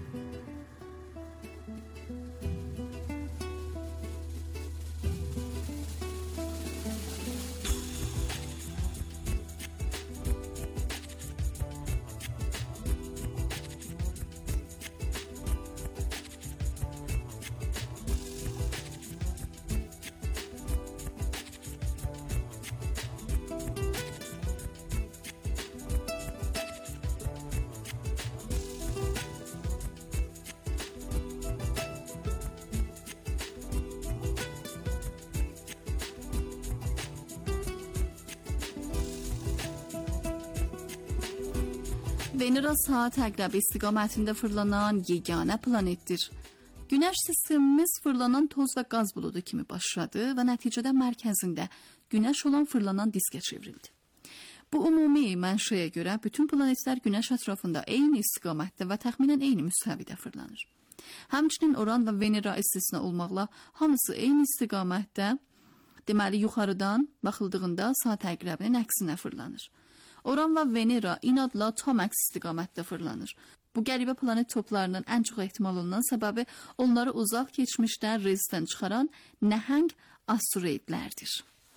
Venera saat əqrəbi istiqamətində fırlanan yeganə planetdir. Günəş sistemimiz fırlanan toz və qaz buludu kimi başladı və nəticədə mərkəzində Günəş olan fırlanan diskə çevrildi. Bu ümumi mənşəyə görə bütün planetlər Günəş ətrafında eyni istiqamətdə və təxminən eyni müstəvidə fırlanır. Həmçinin Oran və Venera istisna olmaqla hamısı eyni istiqamətdə, deməli yuxarıdan baxıldığında saat əqrəbinin əksinə fırlanır. Oran və Venera inadla tam əks istiqamətdə fırlanır. Bu qəribə planet toplarının ən çox ehtimal olunan səbəbi onları uzaq keçmişdən rezdən çıxaran nəhəng asteroidlərdir.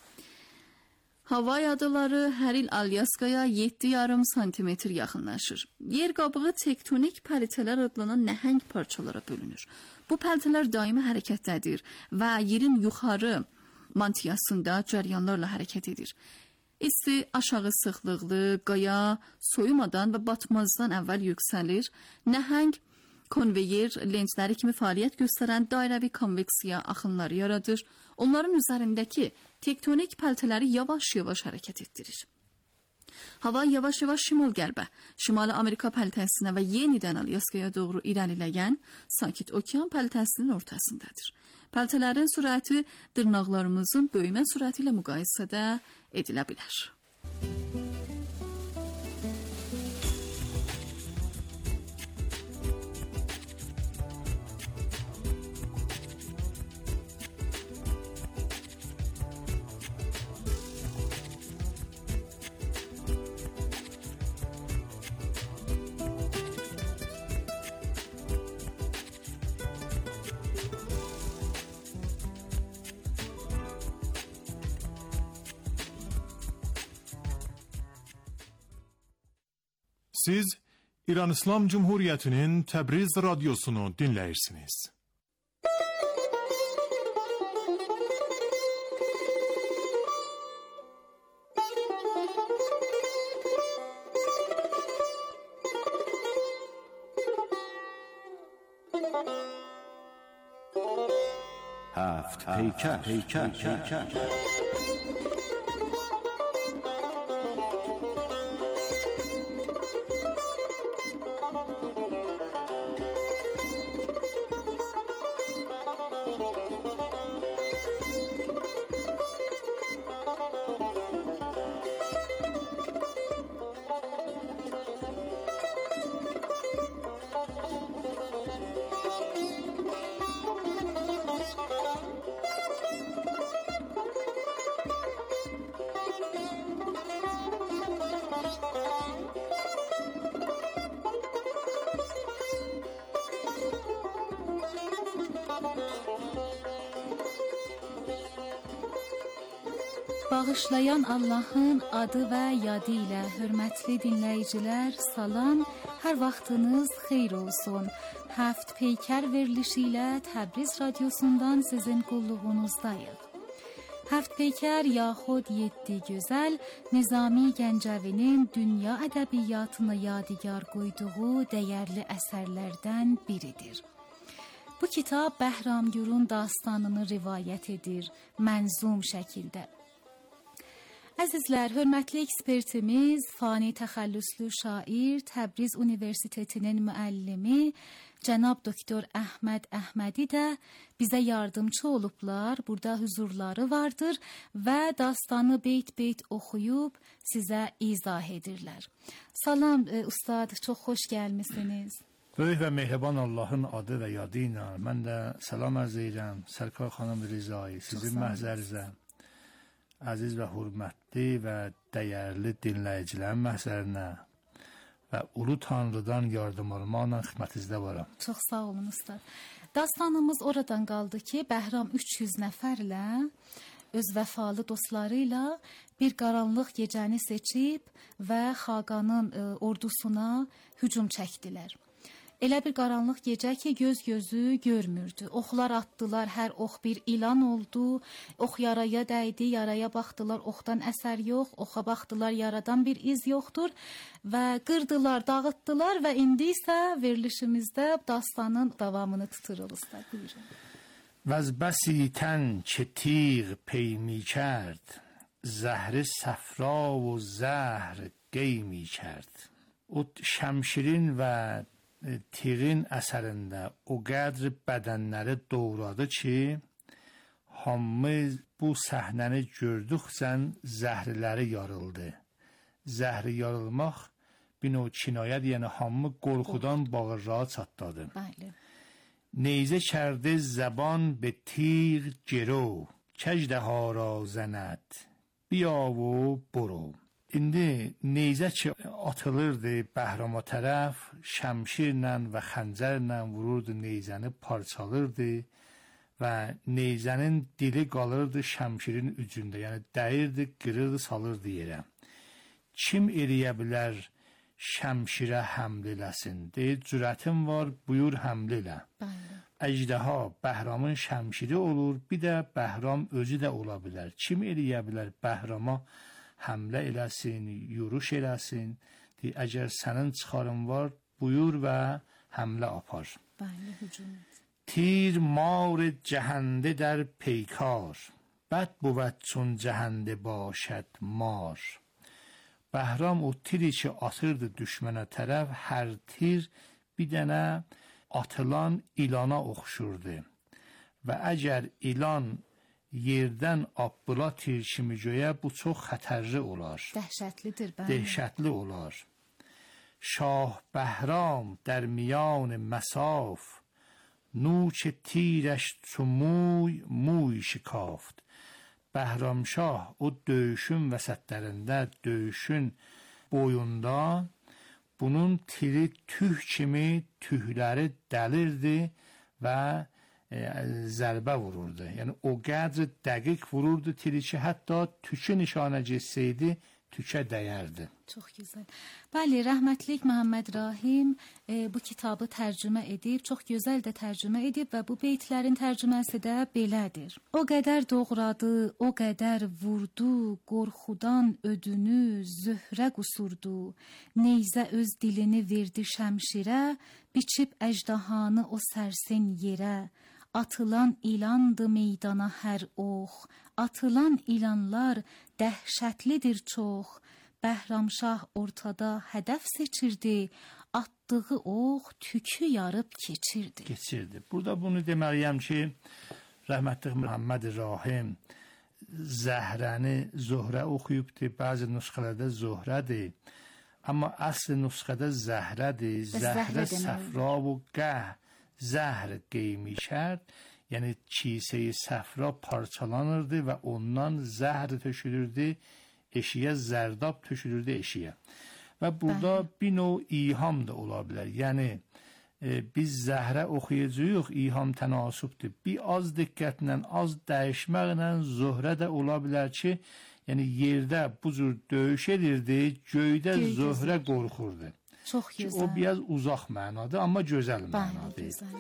Havay adaları hər il Alyaskaya yeddi yarım santimetr yaxınlaşır. Yer qabığı tektonik pəltələr adlanan nəhəng parçalara bölünür. Bu pəltələr daimi hərəkətdədir və yerin yuxarı mantiyasında cəryanlarla hərəkət edir. İsti aşağı sıxlıqlı qaya soyumadan və batmazdan əvvəl yüksəlir, nəhəng konveyer lentləri kimi fəaliyyət göstərən dairəvi konveksiya axınları yaradır, onların üzərindəki tektonik pəltələri yavaş-yavaş hərəkət etdirir. Hava yavaş-yavaş şimal-qərbə, Şimali Amerika pəltəsinə və yenidən Alyaskaya doğru irəliləyən Sakit Okean pəltəsinin ortasındadır. Pəltələrin sürəti dırnaqlarımızın böyümə sürəti ilə müqayisədə edilə bilər. Siz İran İslam Cumhuriyeti'nin Təbriz radyosunu dinləyirsiniz. Haft peykər, peykər, peykər. Bağışlayan Allahın adı və yadı ilə hörmətli dinləyicilər, salam, hər vaxtınız xeyir olsun. Həft Peykər verilişi ilə Təbriz radiosundan sizin qulluğunuzdayıq. Həft Peykər yaxud Yeddi Gözəl Nizami Gəncəvinin dünya ədəbiyyatını yadigar qoyduğu dəyərli əsərlərdən biridir. Bu kitab Bəhram Gurun dastanını rivayət edir, mənzum şəkildə. Əzizlər, hörmətli ekspertimiz, fani təxəllüslü şair, Təbriz Universitetinin müəllimi, cənab doktor Əhməd Əhmədi də bizə yardımcı olublar. Burada huzurları vardır və dastanı beyt-beyt oxuyub sizə izah edirlər. Salam, e, ustad, çox xoş gəlmisiniz. Böyük və mehriban Allahın adı və yadı ilə mən də salam ərz edirəm Sərkar xanım Rizai, sizin məhzərinizə. Əziz və hörmətli və dəyərli dinləyicilərin məhzərinə və ulu Tanrıdan yardım almaqla xidmətinizdə varam. Çox sağ olun ustad. Dastanımız oradan qaldı ki, Bəhram üç yüz nəfərlə, öz vəfalı dostları ilə bir qaranlıq gecəni seçib və Xaqanın e, ordusuna hücum çəkdilər. Elə bir qaranlıq gecə ki, göz gözü görmürdü. Oxlar atdılar, hər ox bir ilan oldu. Ox yaraya dəydi, yaraya baxdılar, oxdan əsər yox. Oxa baxdılar, yaradan bir iz yoxdur. Və qırdılar, dağıtdılar və indi isə verilişimizdə dastanın davamını tuturuq usta. Buyurun. Vəz bəsi tən ki tiğ peymi کرد زهر صفرا و زهر قیمی کرد. O şəmşirin və تیغین əsərində o qədr bədənləri doğradı ki, hamı bu səhnəni gördükcə zəhriləri yarıldı. Zəhri yarılmaq bir növ kinayət, yəni hamı qorxudan bağırlara çatladı. Neyzə کرده زبان به تیغ گرو کژدها را زند بیا و برو. İndi neyzə ki atılırdı Bəhrama tərəf, şəmşirlə və xəncərlə vururdu, neyzəni parçalırdı və neyzənin dili qalırdı şəmşirin ucunda, yəni dəyirdi, qırırdı, salırdı yerə. Kim eləyə bilər şəmşirə həml eləsin? Deyir, cürətin var, buyur həml elə. Əcdəha Bəhramın şəmşiri olur, bir də Bəhram özü də ola bilər. Kim eləyə bilər Bəhrama həmlə eləsin, yürüş eləsin, deyir, əgər sənin çıxarın var, buyur və həmlə apar. Bəli, hücum et. تیر مار جهنده در پیکار بد بود چون جهنده باشد مار. Bəhram o tiri ki atırdı düşmənə tərəf, hər tir bir dənə atılan ilana oxşurdu. Və əgər ilan yerdən abbıla tir kimi göyə, bu çox xətərli olar. Dəhşətlidir, bəli. Dəhşətli olar. Şah Bəhram در میان مساف نوک تیرش چو موی موی şikafت. Bəhramşah o döyüşün vəsətlərində, döyüşün boyunda bunun tiri tüh kimi tühləri dəlirdi və e, zərbə vururdu. Yəni o qədr dəqiq vururdu tiri ki, hətta tükü nişanə geçsəydi, tükə dəyərdi. Çox gözəl. Bəli, rəhmətlik Məhəmməd Rahim e, bu kitabı tərcümə edib, çox gözəl də tərcümə edib və bu beytlərin tərcüməsi də belədir. O qədər doğradı, o qədər vurdu, qorxudan ödünü zöhrə qusurdu. Neyzə öz dilini verdi şəmşirə, biçib əjdahanı o sərsin yerə. Atılan ilandı meydana hər ox, atılan ilanlar dəhşətlidir çox. Bəhramşah ortada hədəf seçirdi, atdığı ox tükü yarıb keçirdi. Keçirdi. Burada bunu deməliyəm ki, rəhmətli Məhəmməd Rahim zəhrəni zöhrə oxuyubdur, bəzi nüsxələrdə zöhrədir. Amma əsl nüsxədə zəhrədir. Zəhrə səfra və qəh, zəhr qeymi şərd, yəni kisəyi səfra parçalanırdı və ondan zəhr tökülürdü, eşiyə zərdab tökülürdü eşiyə. Və burada Bəli. bir növ iham da ola bilər. Yəni e, biz zəhrə oxuyacağıq, iham tənasübdür. Bir az diqqətlə, az dəyişməklə zöhrə də ola bilər ki, Yəni yerdə bu cür döyüş edirdi, göydə Zöhrə qorxurdu. Çox gözəl. O biraz uzaq mənadır, amma gözəl mənadır. Gözəl.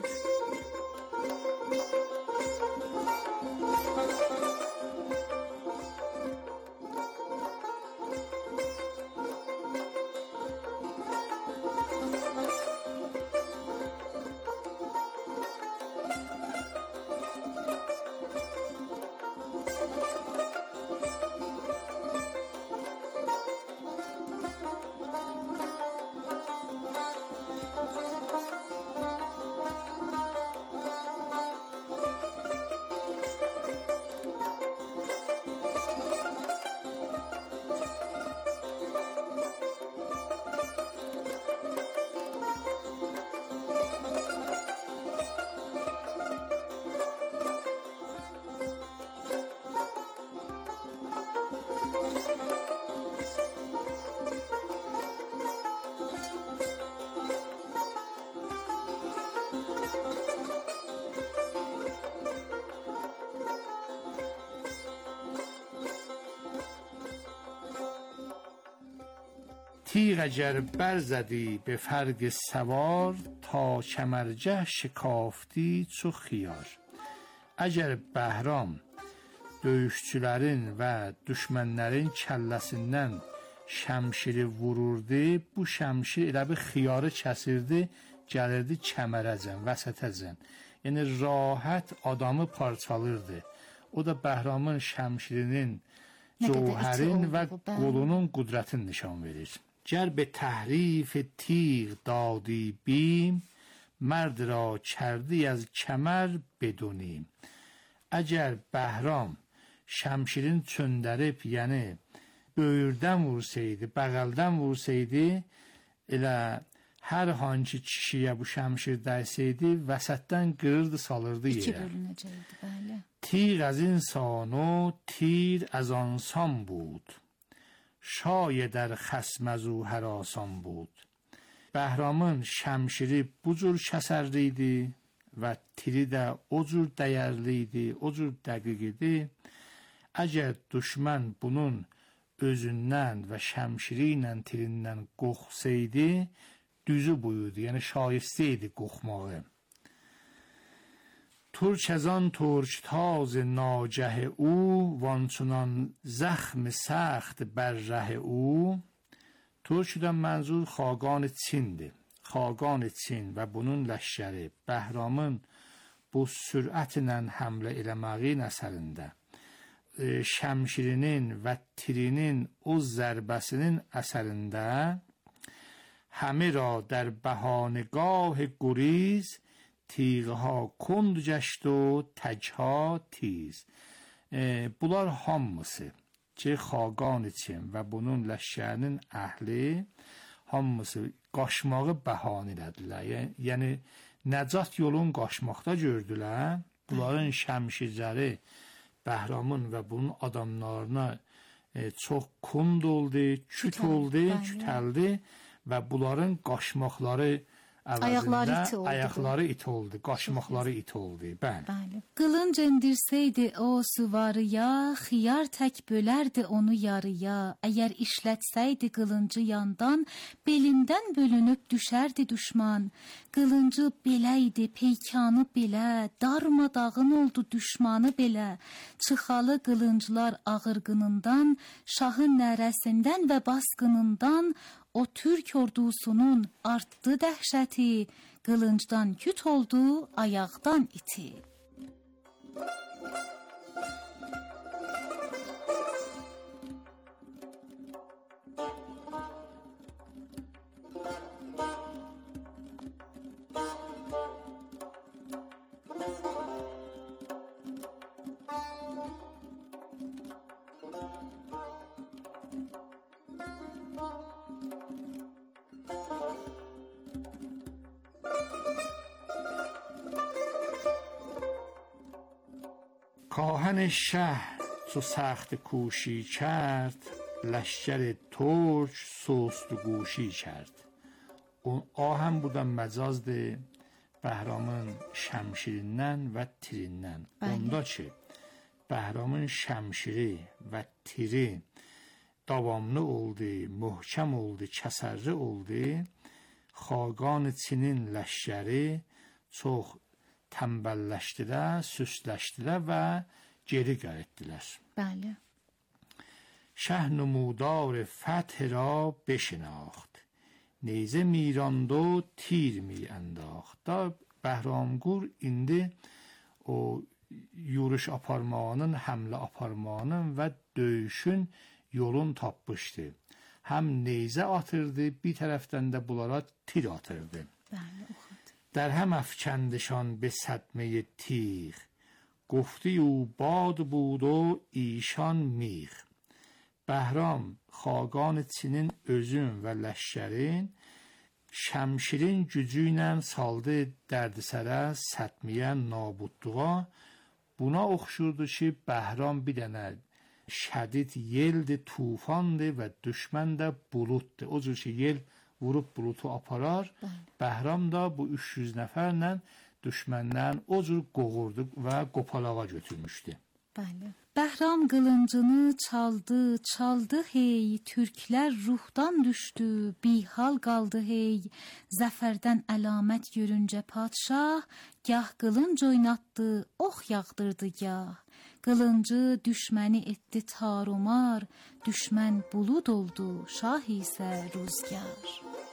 تیغ اگر برزدی به فرق سوار تا کمرجه şikafti çox xiyar. Əgər Bəhram döyüşçülərin və düşmənlərin kəlləsindən şəmşiri vururdu, bu şəmşir elə bir xiyarı kəsirdi, gəlirdi kəmərəcən, vəsətəcən. Yəni rahat adamı parçalırdı. O da Bəhramın şəmşirinin, cövhərin və qolunun qudrətini nişan verir. گر به تحریف تیغ دادی بیم مرد را کردی از کمر بدونیم. Əgər Bəhram şəmşirin çöndərib, yəni böyürdən vursaydı, bəğəldən vursaydı, elə hər hansı kişiyə bu şəmşir dəysəydi, vəsətdən qırırdı, salırdı yerə. İki bölünəcəkdi, bəli. تیغ از انسان و تیر از آنسان بود şayət در خصم از او هراسان بود. Bəhramın şəmşiri bu cür kəsərli idi və tiri də o cür dəyərli idi, o cür dəqiq idi. Əgər düşmən bunun özündən və şəmşiri ilə tirindən qoxsaydı, düzü buyurdu, yəni şayəstə idi qoxmağı. ترک از آن ترک تاز ناجه او وانچنان زخم سخت بر ره او. Türkdən mənzur xaqan Çindir. Xaqan Çin və bunun ləşkəri Bəhramın bu sürətlə həmlə eləməyin əsərində e, şəmşirinin və tirinin o zərbəsinin əsərində həmi ra در بهانگاه گریز تیغها کند گشت و تکها تیز. E, bunlar hamısı ki xaqan Çin və bunun ləşkərinin əhli hamısı qaçmağı bəhanə elədilər. Yəni, yəni nəcat yolun qaçmaqda gördülər. Bunların şəmşirləri Bəhramın və bunun adamlarına e, çox kund oldu, küt oldu, kütəldi və bunların qaçmaqları ayaqları it oldu. Ayaqları it oldu, qaçmaqları it oldu. Bəli. Bəli. Qılınc endirsəydi o süvarıya, xiyar tək bölərdi onu yarıya. Əgər işlətsəydi qılıncı yandan, belindən bölünüb düşərdi düşman. Qılıncı beləydi, peykanı belə, darmadağın oldu düşmanı belə. Çıxalı qılınclar ağırqınından, şahın nərəsindən və basqınından o Türk ordusunun artdı dəhşəti, qılıncdan küt oldu, ayaqdan iti. کاهن شهر چو سخت کوشی کرد لشکر ترک سست و گوشی کرد. O, o həm burada məcazdır Bəhramın şəmşirindən və tirindən. Onda ki, Bəhramın şəmşiri və tiri davamlı oldu, möhkəm oldu, kəsərli oldu. Xaqan Çinin ləşkəri çox tənbəlləşdilər, süsləşdilər və geri gəlitdilər. Bəli. Şəh numudar فتح را بشناخت نیزه میراند و تیر می انداخت. Da Bəhramqur indi o yürüş aparmağının, həmlə aparmağının və döyüşün yolun tapmışdı. Həm neyzə atırdı, bir tərəfdən də bunlara tir atırdı. Bəli, oxudu. در هم افکندشان به صدمه تیغ گفتی او باد بود و ایشان میغ. Bəhram xaqan Çinin özün və ləşkərin şəmşirin gücü ilə saldı dərdisərə, sətmiyə, nabudluğa. Buna oxşurdu ki, Bəhram bir dənə şədid yeldi, tufandı və düşmən də buluddur. O cür ki, yel vurub bulutu aparar. Bəhram da bu üç yüz nəfərlə düşməndən o cür qovurdu və qopalağa götürmüşdü. Bəli. Bəhram qılıncını çaldı, çaldı hey, türklər ruhdan düşdü, bihal qaldı hey. Zəfərdən əlamət görüncə padşah, gah qılınc oynatdı, ox yağdırdı gah. Qılıncı düşməni etdi tarumar, düşmən bulud oldu, şah isə rüzgar.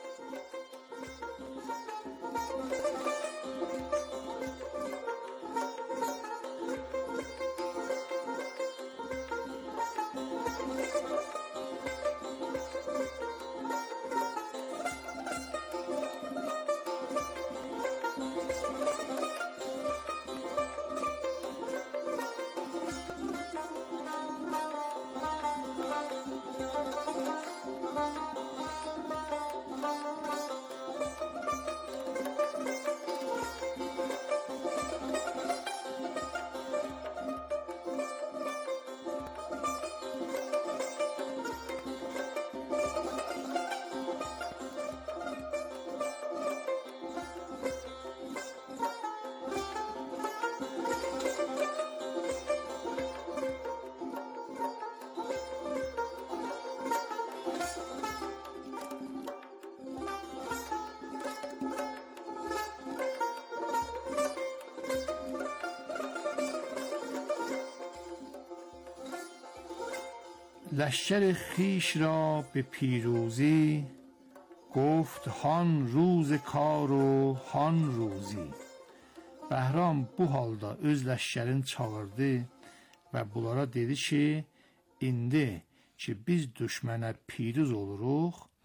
لشکر خیش را به پیروزی گفت هان روز کار و هان روزی. Bəhram bu halda öz ləşkərini çağırdı və bunlara dedi ki, indi ki biz düşmənə piruz oluruq,